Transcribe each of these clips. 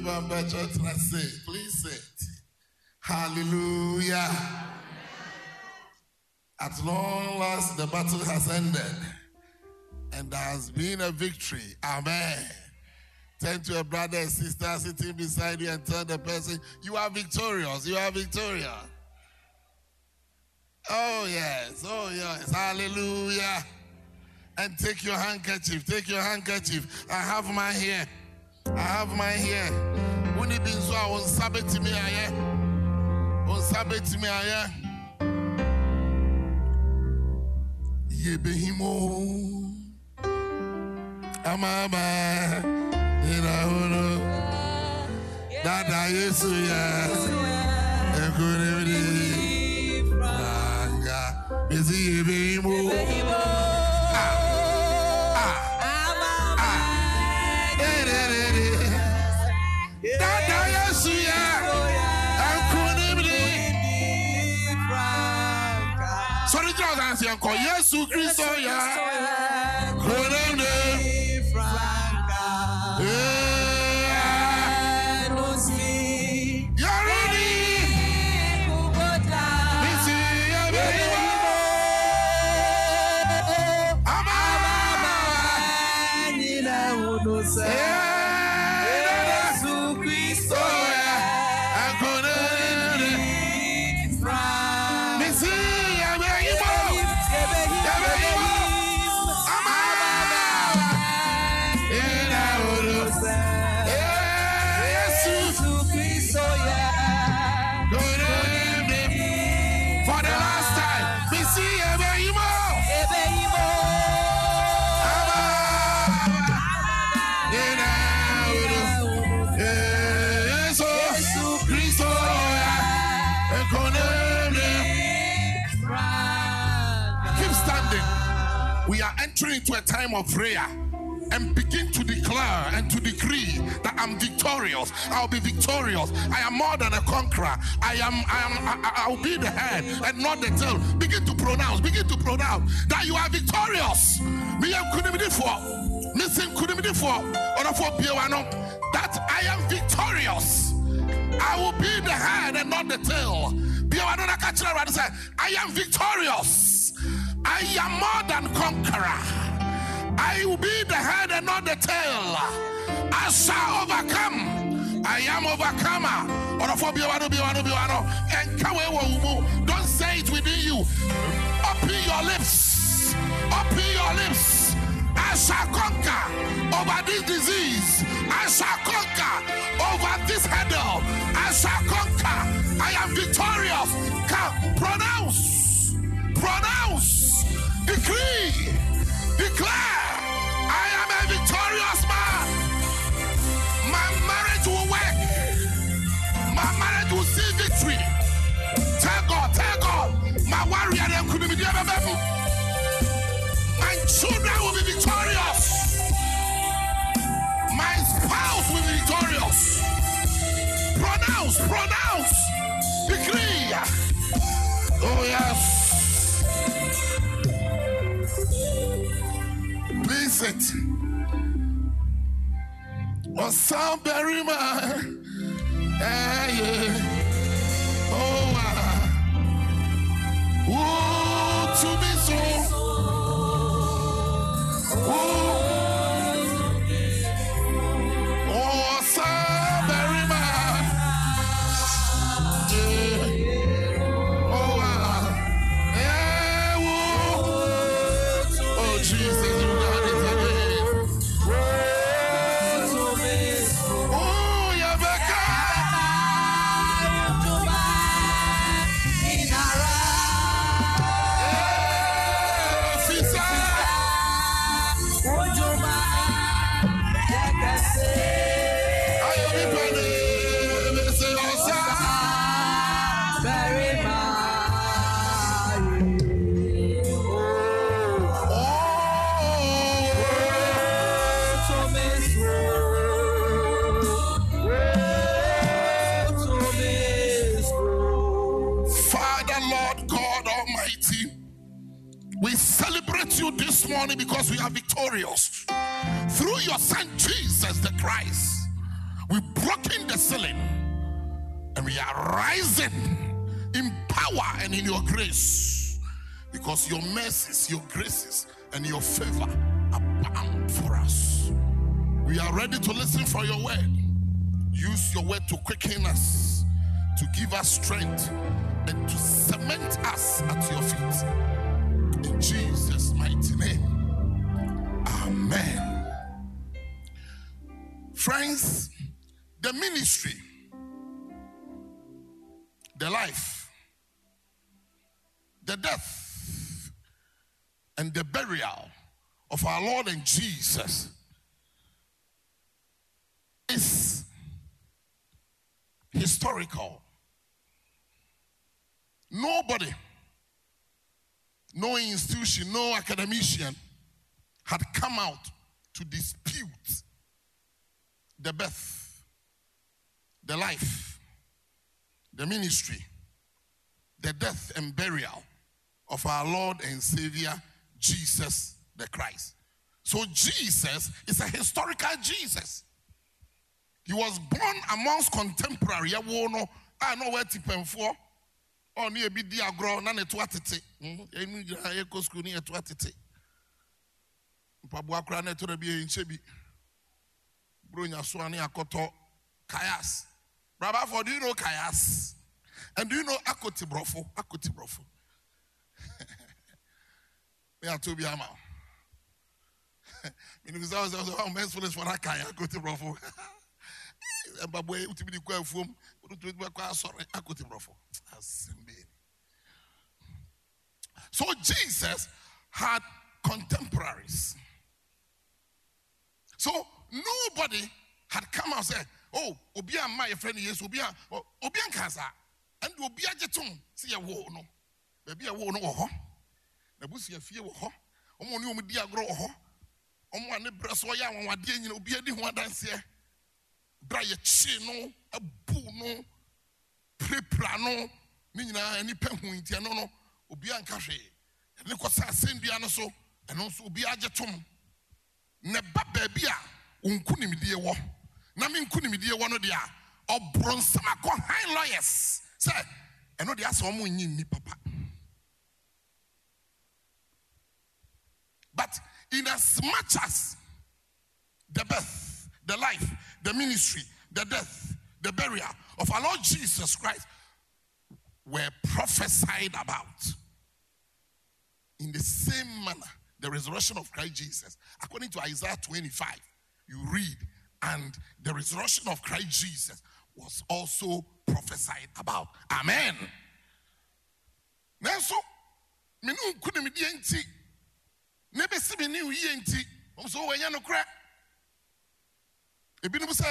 Please sit. Hallelujah. At long last, the battle has ended, and there has been a victory. Amen. Turn to a brother and sister sitting beside you and tell the person, you are victorious. You are victorious. Oh, yes. Oh, yes. Hallelujah. And take your handkerchief. Take your handkerchief. I have mine here. I have mine here. When it been so, I won't sabbat to me. Won't sabbat to me. Yebehimo. Amama. Inahono. Dada Yesu ya. Ekuremidi. Ranga. Mezi yebehimo. Yesu Christo ya Konemde Franca Yaroni Misi Yabehimo Amama Nina Unosa Yesu Christo ya Konemde Franca Misi into a time of prayer and begin to declare and to decree that I'm victorious. I'll be victorious. I am more than a conqueror. I'll be the head and not the tail. Begin to pronounce that you are victorious. That I am victorious. I will be the head and not the tail. I am victorious. I am more than conqueror. I will be the head and not the tail. I shall overcome. I am overcomer. Don't say it within you. Open your lips. Open your lips. I shall conquer over this disease. I shall conquer over this hurdle. I shall conquer. I am victorious. Pronounce. Decree, declare, I am a victorious man. My marriage will work. My marriage will see victory. Tell God, my warrior, my children will be victorious. My spouse will be victorious. Pronounce, decree. Oh yes. Please sit. Osamberima. Oh, to be so. Osamberima. Oh, Jesus. Because we are victorious through your son Jesus the Christ. We've broken the ceiling and we are rising in power and in your grace, because your mercies, your graces, and your favor abound for us. We are ready to listen for your word. Use your word to quicken us, to give us strength, and to cement us at your feet. In Jesus' mighty name, amen. Friends, the ministry, the life, the death, and the burial of our Lord and Jesus is historical. Nobody, no institution, no academician had come out to dispute the birth, the life, the ministry, the death and burial of our Lord and Savior, Jesus the Christ. So Jesus is a historical Jesus. He was born amongst contemporary. I know where to for. Oh, near be diagro, none to what it is. School near to what it is. Pabuakra to the be in Chebi. Brunya Swani Akoto Kayas. Brava, for do you know Kayas? And do you know Akoti Brofo? Akoti Brofo. Me are to be ama. Because I was how men's for that Kaya Akoti Brofo. Babu to be the quail form, sorry, Akoti Brofo. So Jesus had contemporaries. So nobody had come and said, oh, Obia, my friend, yes, Obia Kaza, and Obia Jetum, see a war, no, maybe a war, no, ho, the bussy of fear, ho, Omonio Media grow, ho, Omone Brasoya, one day, you know, be a one dance here, Bray Chino, a boo, no, Preplano, Nina, any penguin, no, Obian Cache, and look what I send Biano so, and also Obia Jetum. Neba babia unkuni midie wo na me nkuni midie wo no dia obronsama ko high lawyers say eno dia so mo nyi ni papa. But in as much as the birth, the life, the ministry, the death, the burial of our Lord Jesus Christ were prophesied about, in the same manner the resurrection of Christ Jesus, according to Isaiah 25, you read, and the resurrection of Christ Jesus was also prophesied about. Amen. Now, so, me no kuni me di enti, nebe si me ni uye enti, so wenya no kra. Ebi no say,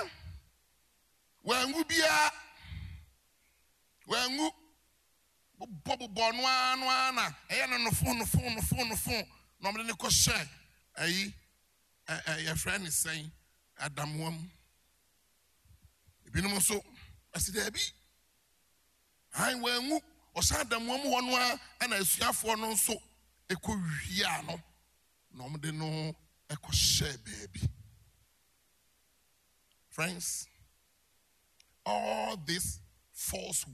wangu bia, wangu bobo bonwa na, no phone. Normally, no share. Your friend is saying, Adam Wom. If you know so, I said, Debbie, I will or Sadam Wom 1 and I see for no so a Koreano. Normally, no, I could share, baby. Friends, all this falsehood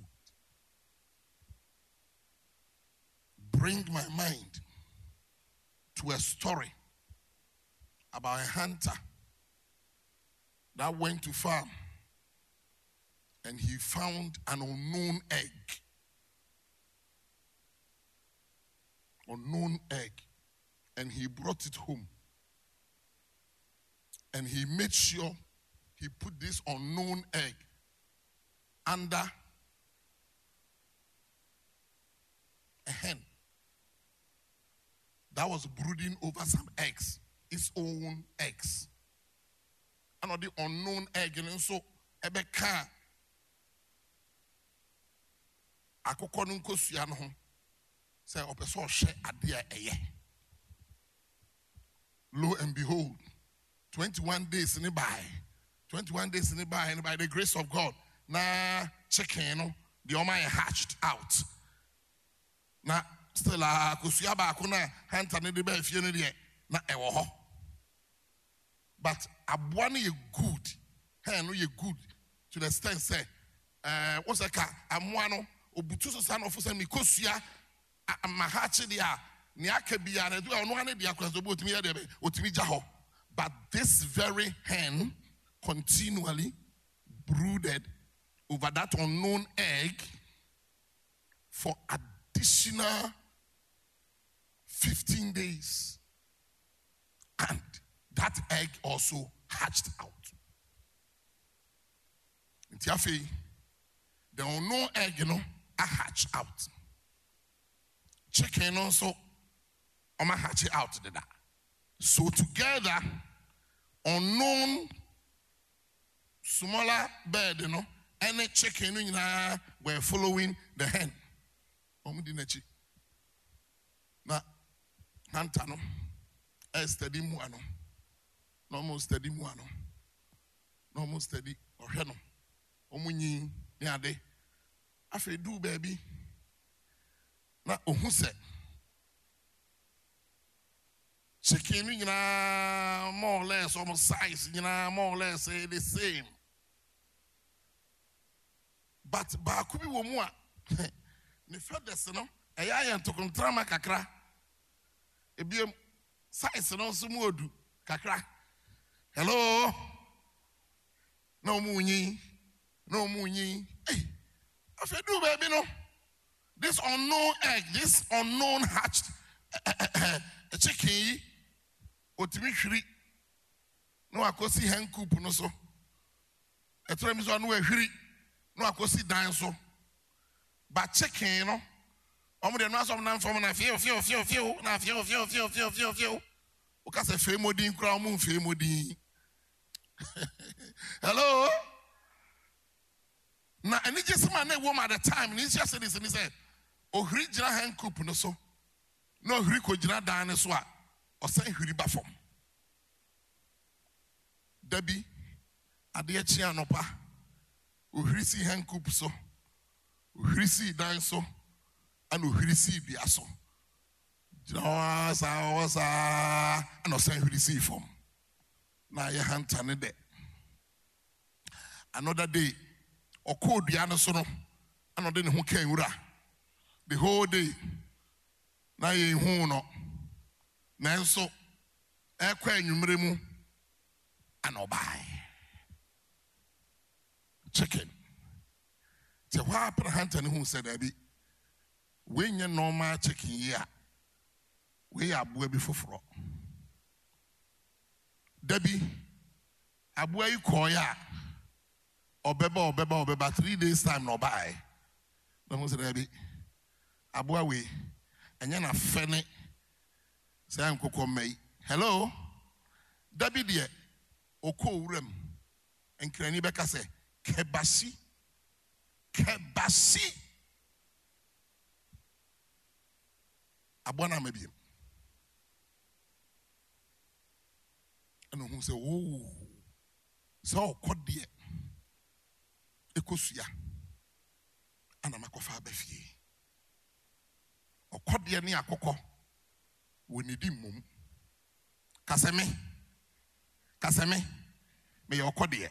bring my mind to a story about a hunter that went to farm and he found an unknown egg. Unknown egg. And he brought it home. And he made sure he put this unknown egg under a hen that was brooding over some eggs, its own eggs. And the unknown egg, and so Ebeka Akokonunko Siano say Opeso she adia eye. Lo and behold, 21 days in the by, 21 days in the by, and by the grace of God, na chicken, the Omai hatched out. Na still kusiaba akuna hunter ne de ba fie no de na ewo ho. But abuane ye good hen no ye good to the extent say what's a car amoano obutu so san of say mikosua amahachi dia ni aka bia na do no ane dia kwaso bo otimi ya de otimi gya ho. But this very hen continually brooded over that unknown egg for additional 15 days. And that egg also hatched out. In Tiafe, the unknown egg, hatched out. Chicken also, hatch out. So together, unknown smaller bird, any chicken were following the hen. Na Hantano, steady muano, no steady muano, no steady or heno, omuni yade. Afe do baby. Na ohuse. Chicken, more or less almost size, more or less the same. But Bakubi Womua, the furthest, a yayan to contrama kakra. A beam size and also modu kakra. Hello? No moony, no moony. Hey, I said, do baby, no. This unknown egg, this unknown hatched a chicken. Otimi hwiri no akosi hen coop no so etrem so no hwiri no akosi dan so ba chicken no omo de no asom nan fom na fio na fio o ka se fe modin kura omo fe modin. Hello na any just man na woman at the time ni just say this and he said o hwiri jira hen coop no so no hwiri ko jira dan so a or say huriba form. Debbie, Adiachi Anopa, Uhrisi hen coop so, Uhrisi dine so, and Uhrisi biaso. Jawasa, and no saying Uhrisi form. Now your hand turned it. Another day, or code Diana Sono, and then who came the whole day. Now you no. Nanso, ekwa enyumremu anobai. Chicken. Te wa Abraham who said abi. When you normal chicken here, we are boy before fro. Debbie, abua you call ya. Obeba 3 days time no buy. No say Debbie. Abua we enya na fene. Say I'm May. Hello? David ye Oko Urem and Krani Beka say Kebasi Abwana maybe. And who say, oh, so cod dear Ecosia and a Macofa Befie or cod dear near Coco. We need him. Kaseme, may your codie,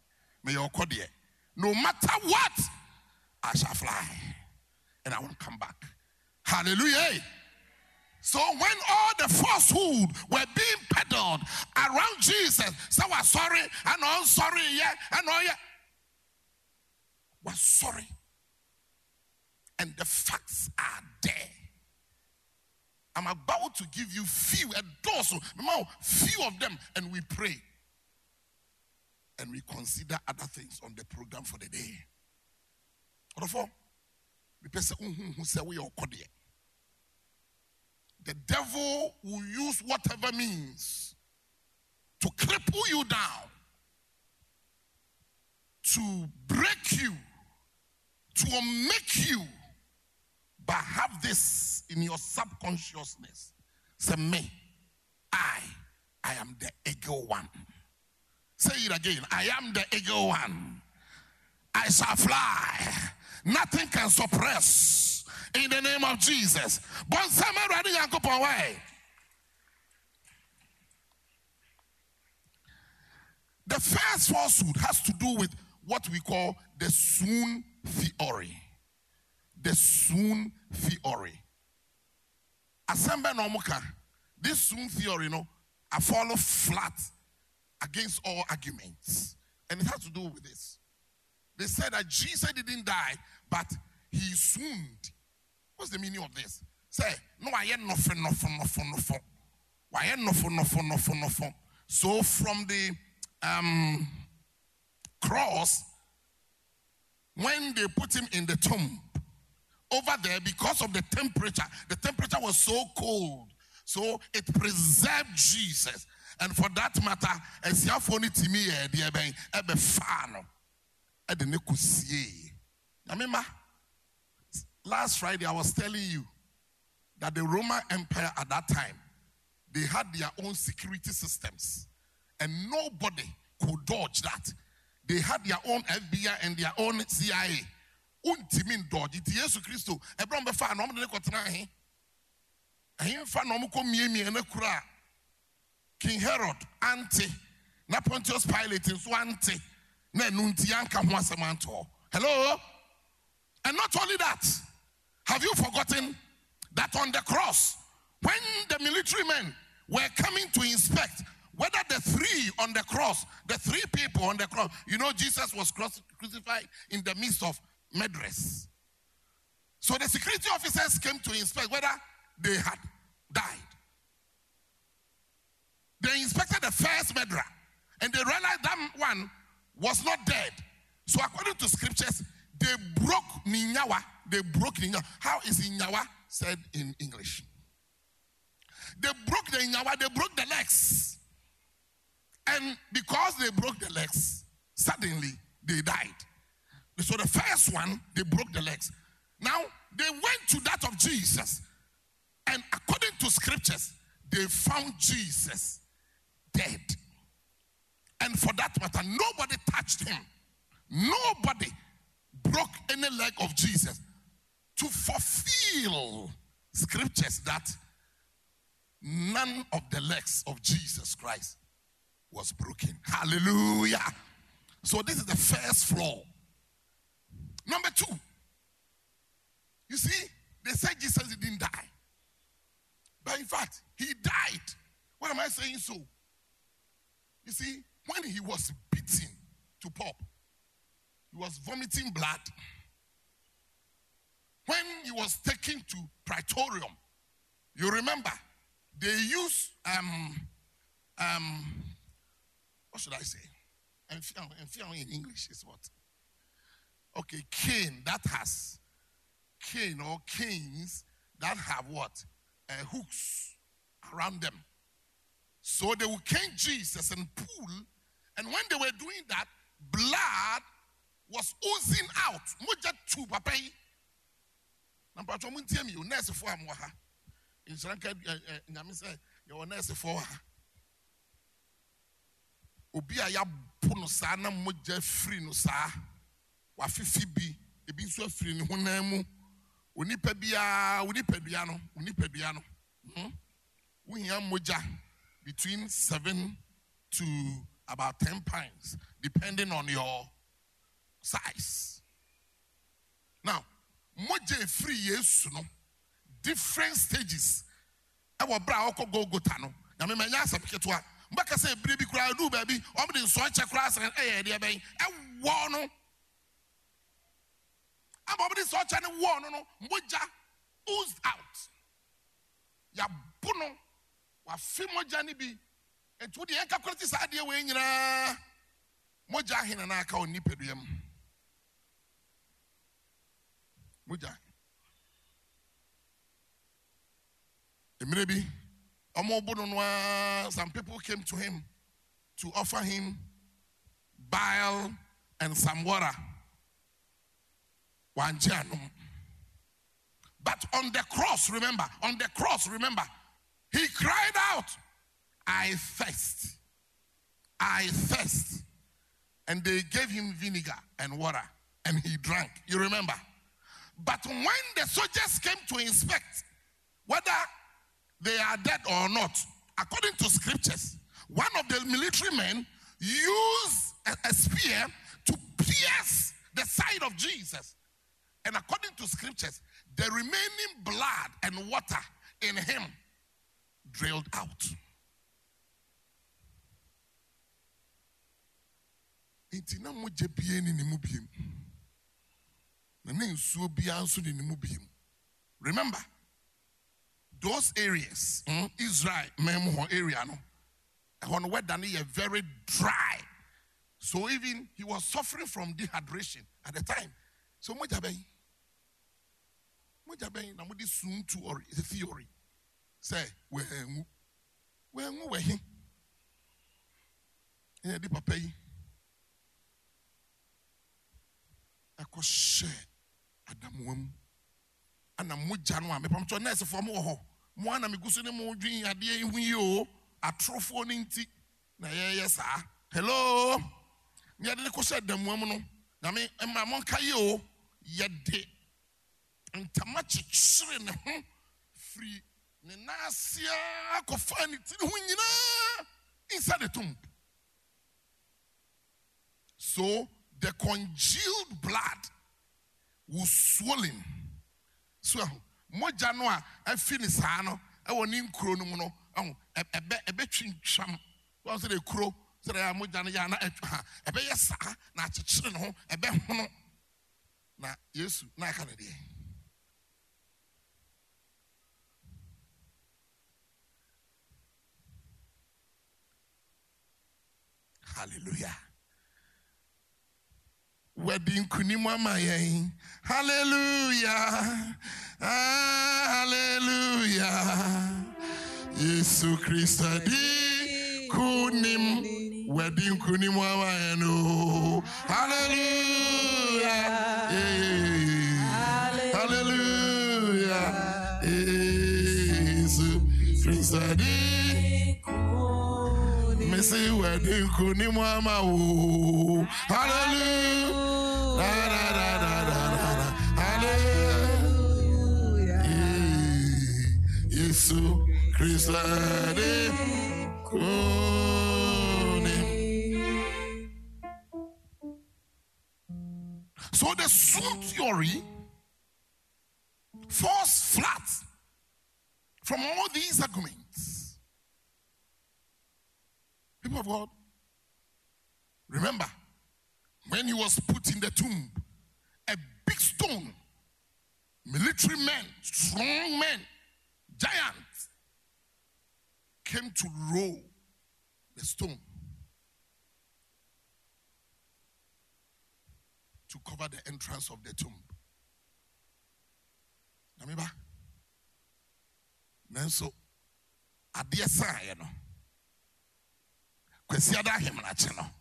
no matter what, I shall fly and I won't come back. Hallelujah. So when all the falsehood were being peddled around Jesus, so we're sorry, and all sorry, yeah, and all yeah, was sorry, and the facts are there. I'm about to give you few, a dozen, few of them, and we pray. And we consider other things on the program for the day. Therefore, the devil will use whatever means to cripple you down, to break you, to make you. But have this in your subconsciousness. Say me, I am the eagle one. Say it again. I am the eagle one. I shall fly. Nothing can suppress. In the name of Jesus. The first falsehood has to do with what we call the soon theory. The soon theory. Assemble Nomuka. This soon theory, I follow flat against all arguments. And it has to do with this. They said that Jesus didn't die, but he swooned. What's the meaning of this? Say, no, I ain't nothing. Why ain't nothing. So from the cross, when they put him in the tomb, over there, because of the temperature was so cold, so it preserved Jesus. And for that matter, as you have only to me, ebe fano, ebe nekusie. Remember, last Friday I was telling you that the Roman Empire at that time, they had their own security systems, and nobody could dodge that. They had their own FBI and their own CIA. Untimin dodge it. Jesus Christo. Ebron be fa no mo de kotena he. Ahim fa no mo ko miemie na kura. King Herod anti. Na Pontius Pilate so anti. Na nunti anka ho asemanto. Hello? And not only that, have you forgotten that on the cross, when the military men were coming to inspect whether the three on the cross, the three people on the cross, Jesus was crucified in the midst of murderers. So the security officers came to inspect whether they had died. They inspected the first murderer, and they realized that one was not dead. So according to scriptures, they broke Ninyawa. They broke Ninyawa. How is Ninyawa said in English? They broke the Ninyawa, they broke the legs. And because they broke the legs, suddenly they died. So the first one, they broke the legs. Now, they went to that of Jesus. And according to scriptures, they found Jesus dead. And for that matter, nobody touched him. Nobody broke any leg of Jesus to fulfill scriptures that none of the legs of Jesus Christ was broken. Hallelujah. So this is the first flaw. Number two, you see, they said Jesus didn't die. But in fact, he died. What am I saying so? You see, when he was beaten to pulp, he was vomiting blood. When he was taken to Praetorium, you remember, they used, what should I say? In English is what? Okay, cane that has cane or canes that have what? Hooks around them. So they will cane Jesus and pull, and when they were doing that, blood was oozing out. Moja tu papa. Number 2 muntie mi nurse for amwa. Insuranka nyame say your nurse for ha. Obi a ya pono sa na moja free no sa. Wafifi bi ebi nso afiri ne honam mu onipa bia onipadua no wohia moja between 7 to about 10 pounds depending on your size. Now moja free Yesu no different stages e wo bra okọ Golgotha no na me manya asapiketo a mbaka say bire bi kura do ba bi o me de nso che kura asan e de ben e wo no abobidi so cha ne wo no moja oozed out ya buno wa fi moja ni bi etu de enka kwati sa de we nyina moja hina na aka oni peduam moja emrebi omo buno no some people came to him to offer him bile and some water. But on the cross, remember, he cried out, I thirst. And they gave him vinegar and water, and he drank. You remember? But when the soldiers came to inspect whether they are dead or not, according to scriptures, one of the military men use a spear to pierce the side of Jesus. And according to scriptures, the remaining blood and water in him drilled out. Remember, those areas, Israel, area, very dry. So even he was suffering from dehydration at the time. So Mojabe, na mudi soon to or is a theory. Say, we're here. In a deep pay. I could share Adam and a mujano. I'm from Chonessa for more. One of me goes in the mood, a dear in you, a trophone in tea. Yes, sir. Hello. Ya de ko said dem woman na me ma mon kayo ye de ntama chichire ne ho free ne nasia ko fa ni ti ho nyina inside the tomb. So the congealed blood was swollen. So moja no a afini saa no e woni nkuro no mu no ebe twintwam won say the kuro. So I am Mujana a bear sa, not children, a bear hono. Now, yes, not Canada. Hallelujah. Wedding Kunimama. Hallelujah. Hallelujah. Yesu Christa di kunim. Wedding Kunimama no. Hallelujah. Hallelujah. Jesus Christa di Messi wedding Kunimama. Hallelujah. Hallelujah. Yesu Christa di So the soon theory falls flat from all these arguments. People of God, remember, when he was put in the tomb, a big stone, military men, strong men, giants, came to roll the stone to cover the entrance of the tomb. Namiba. Nanso adeɛ saayɛ no. Kwesi ada hemnache no.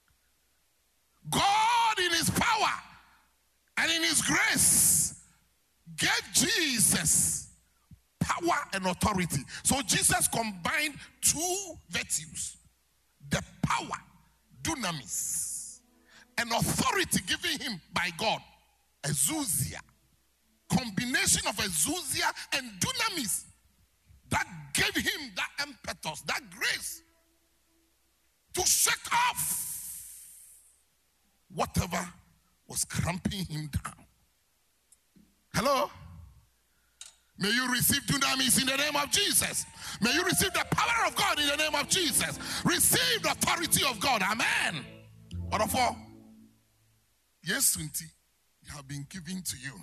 God in his power and in his grace gave Jesus power and authority. So Jesus combined two virtues. The power, dunamis, and authority given him by God, exousia, combination of exousia and dunamis that gave him that impetus, that grace to shake off whatever was cramping him down. Hello? May you receive dunamis in the name of Jesus. May you receive the power of God in the name of Jesus. Receive the authority of God. Amen. Order 4. Yes, Swinty, they have been given to you.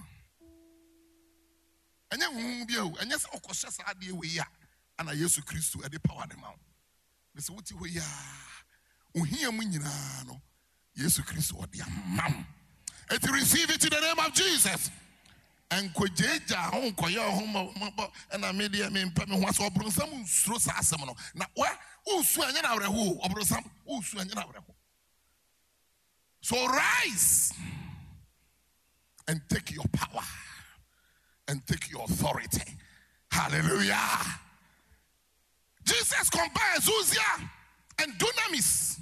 And then and yes, of course, we are and I Jesus Christ at the power of the mouth. This what we are. Hear me no. Jesus Christ or the mom. And to receive it in the name of Jesus. And Kojeja home koya home and I made him in Pemi was or some stress asamono. Now where Uswanya rehu or some Uswanya rehu. So rise and take your power and take your authority. Hallelujah. Jesus combines Uzia and dunamis.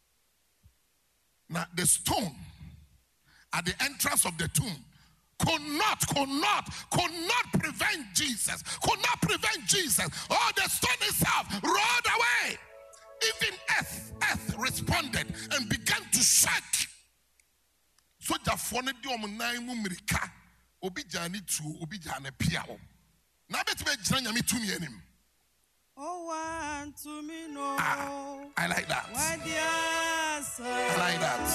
Now the stone at the entrance of the tomb could not prevent Jesus. Could not prevent Jesus. Oh, the stone itself rolled away. Even earth earth responded and began to shake. So Jafone di omunai mu mirika obi jani tu obi jani piao. Na betime gyina nyame tumi anim. Oh, one to me no. I like that. I like that.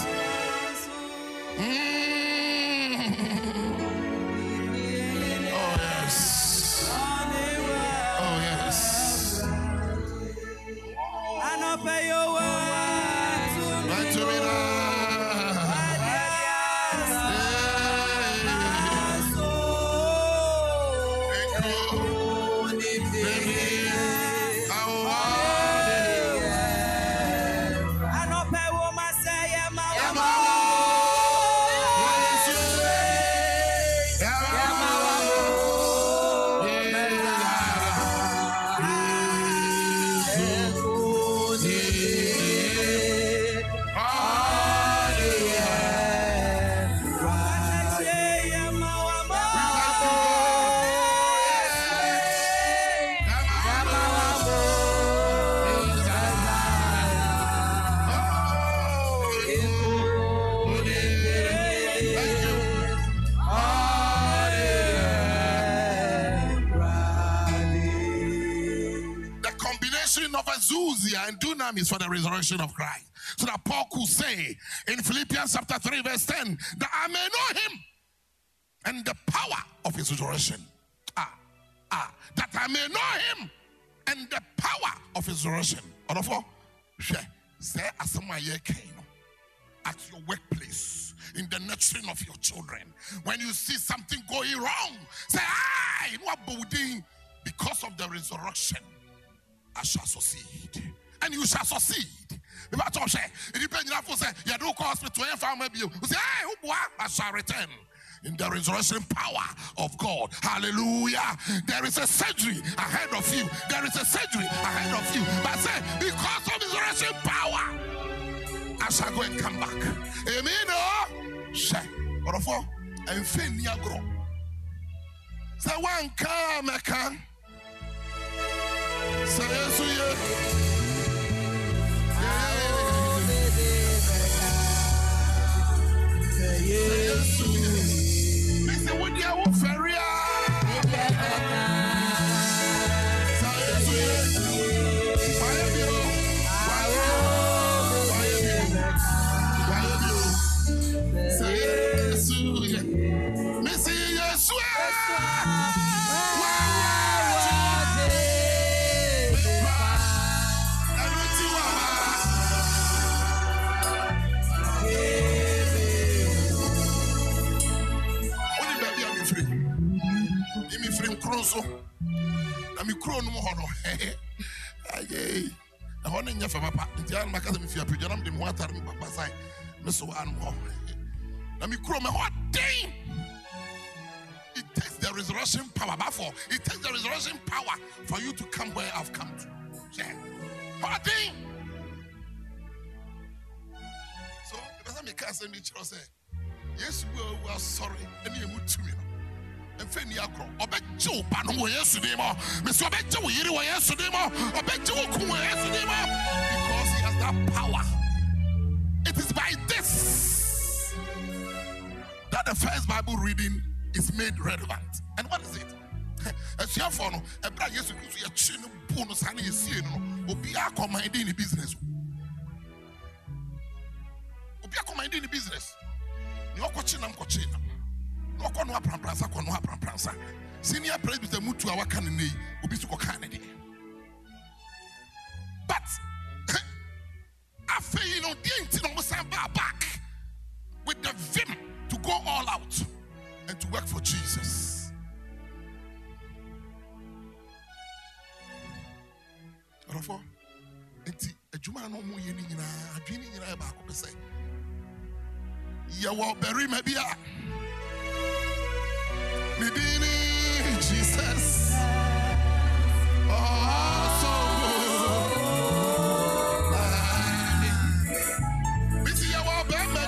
Oh yes. Oh yes. I know pay your word to me now. Of Azuzia and dunamis for the resurrection of Christ. So that Paul could say in Philippians chapter 3 verse 10 that I may know him and the power of his resurrection. That I may know him and the power of his resurrection. Say at your workplace, in the nurturing of your children, when you see something going wrong, say, because of the resurrection, I shall succeed. And you shall succeed. It depends on you say, you do hospital, I shall return in the resurrection power of God. Hallelujah. There is a surgery ahead of you. There is a surgery ahead of you. But say, because of the resurrection power, I shall go and come back. Amen. Say, what for? And Fenia grow. Say, one car, Mecca. Say, yes, listen, what you are very so na mi kro no ho no ayey na ho ne nya fa papa nti an maka me fia pejana me mo atare me papa sai me so an ho na mi kro me ho den. It takes the resurrection power before it takes the resurrection power for you to come where I've come to. Yeah. What thing? So the person me can say me chiro say yes we are sorry and you move to me. And Feni Agro, Obejo Pano Yesudemo, Miss Obejo Yiri Yesudemo, Obejo Kuma Yesudemo, because he has that power. It is by this that the first Bible reading is made relevant. And what is it? As you have found, a brother Yesu Christ, a chin bonus, and you see, will be a commanding in business. Will be a commanding in business. You're coaching, I'm coaching. Senior presbyter mutu our canini will be to Canada. But I feel you know the back with the vim to go all out and to work for Jesus. Therefore, a Juma no more yen in a dreaming in a back of the say. You will bury maybe. Jesus. Oh, so good. We see our baby.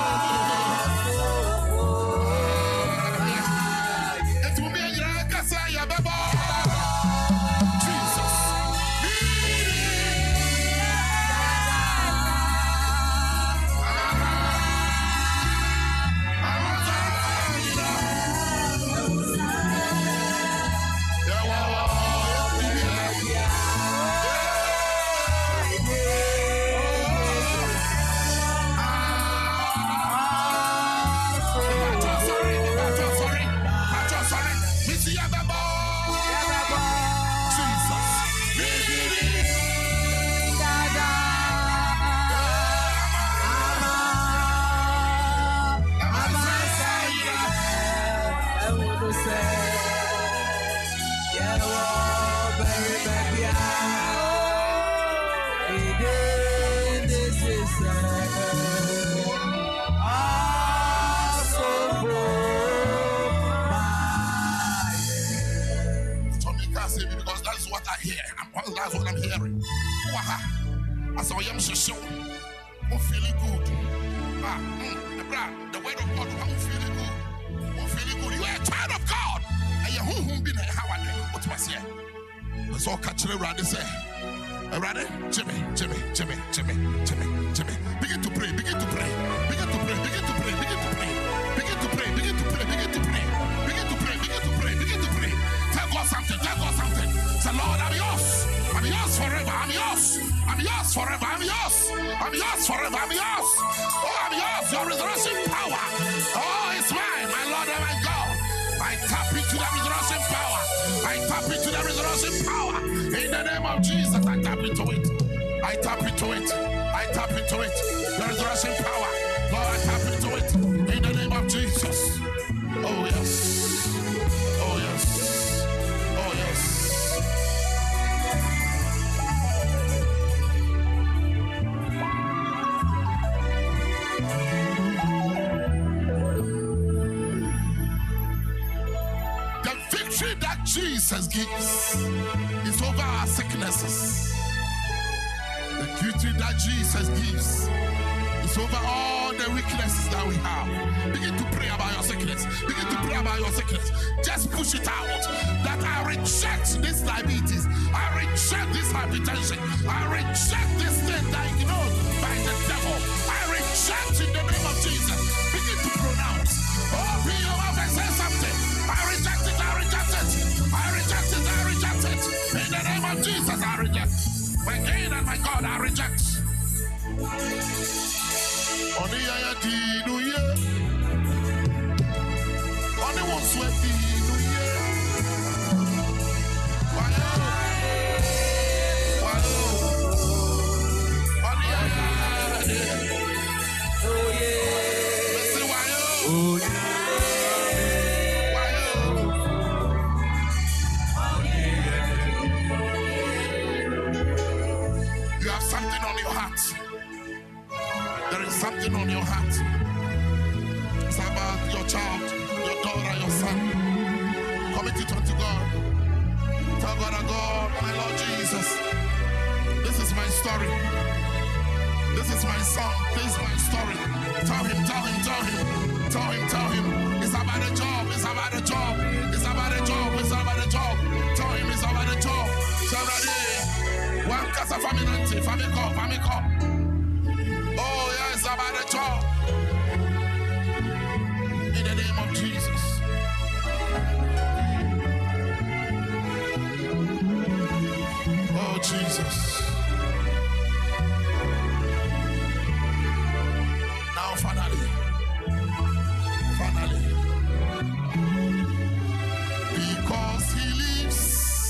Oh, so good. can't say because that's what I hear. That's what I'm hearing. I saw young show. I'm feeling good. The word of God, I'm feeling good. I'm feeling good. You are a child of God. And you're home been how I do. What was here? I saw catch the ready say. Ready? Jimmy. Begin to pray. Begin to pray. Begin to pray. Begin to pray. Begin to pray. Begin to pray. Begin to pray. Begin to pray. Begin to pray. Begin to pray. Begin to pray. Tell God something. Tell God something. Say, Lord, I'm yours. I'm yours forever. I'm yours. I'm yours forever. I'm yours. I'm yours forever. I'm yours. Oh, I'm yours. Your resurrection power. Oh, it's mine. My Lord and my God. I tap into the resurrection power. I tap into the resurrection power. In the name of Jesus, I tap into it. I tap into it. I tap into it. The resurrection power. Lord, I tap into it. In the name of Jesus. Oh, yes. Oh, yes. Oh, yes. The victory that Jesus gives is over our sicknesses. The victory that Jesus gives is over all the weaknesses that we have. Begin to pray about your sickness. Begin to pray about your sickness. Just push it out. That I reject this diabetes. I reject this hypertension. I reject this thing that is ignored by the devil. I reject in the name of Jesus. Begin to pronounce. Open your mouth and say something. I reject it. I reject it. I reject it. I reject it. In the name of Jesus, I reject. My God and my God, I reject. Only I do ye. Only one sweat do ye. Why? Only I do. Oh yeah. Say why? Oh yeah. Something on your heart. There is something on your heart. It's about your child, your daughter, your son. Commit it unto God. Tell God, oh God, my Lord Jesus, this is my story. This is my song. This is my story. Tell him, tell him, tell him. Tell him, tell him. It's about a job. It's about a job. It's about a job. It's about a job. Tell him it's about a job. Tell ready. One casa family, family call. Oh, yeah, it's about a job. In the name of Jesus. Oh, Jesus. Now, finally. Because he lives.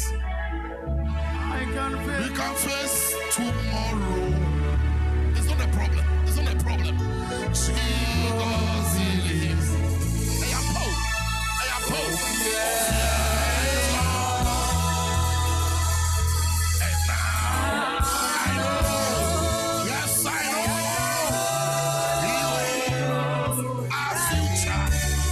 We can face tomorrow. It's not a problem. It's not a problem. Jesus lives. I am Paul. And now I know. Yes, I know. Our future.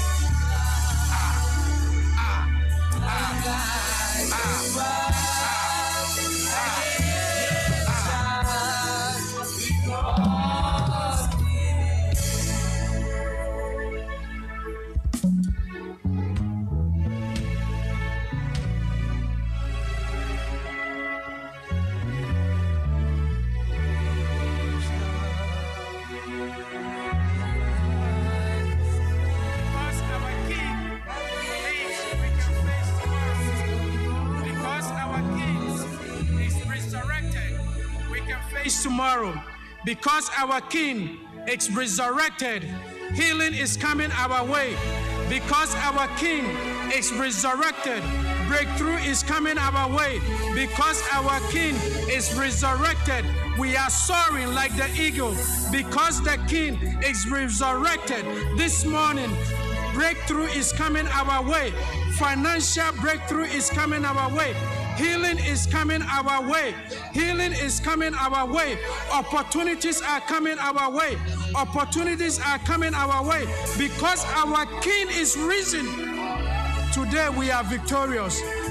Tomorrow, because our King is resurrected, healing is coming our way. Because our King is resurrected, breakthrough is coming our way. Because our King is resurrected, we are soaring like the eagle. Because the King is resurrected, this morning breakthrough is coming our way. Financial breakthrough is coming our way. Healing is coming our way. Healing is coming our way. Opportunities are coming our way. Opportunities are coming our way. Because our King is risen. Today we are victorious.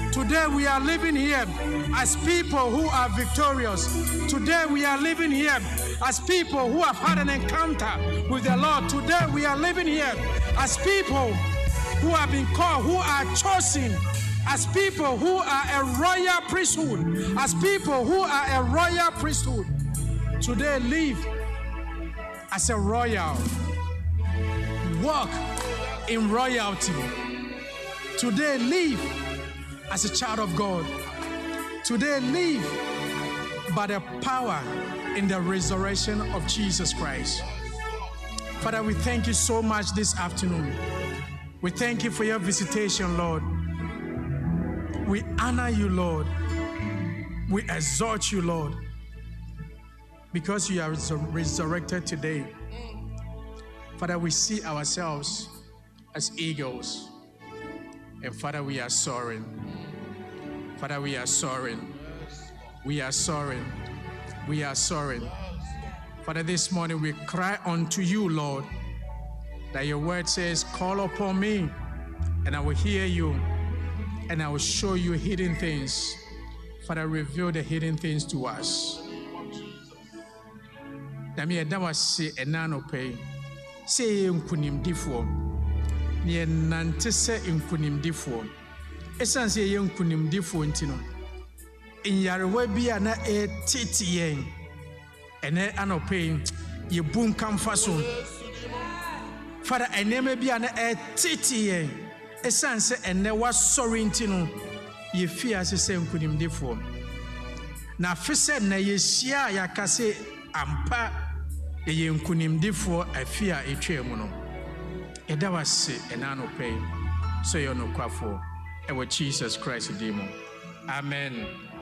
Today we are living here as people who are victorious. Today we are living here as people who have had an encounter with the Lord. Today we are living here as people who have been called, who are chosen, as people who are a royal priesthood, as people who are a royal priesthood. Today live as a royal. Walk in royalty. Today live as a child of God. Today live by the power in the resurrection of Jesus Christ. Father, we thank you so much this afternoon. We thank you for your visitation, Lord. We honor you, Lord. We exalt you, Lord, because you are resurrected today. Father, we see ourselves as eagles. And Father, we are soaring. Father, we are soaring. We are soaring. We are soaring. Father, this morning we cry unto you, Lord, that your word says, call upon me, and I will hear you, and I will show you hidden things. Father, reveal the hidden things to us. Nami edawa se enano pay. Se nkunimdifo. Ni nante se nkunimdifo. Esan se nkunimdifo ntino. Inyarewa bia na titi yen. Ene anope ye bun kamfaso. Father, eneme bia na titi yen. Esan se ene wa sorry ntino. Ye fear se nkunimdifo. Na fise na ye shia ya kase ampa ye nkunimdifo afia etwemu no. Eda wase enano pay. So you no kwafo. Ewo Jesus Christ demo. Amen.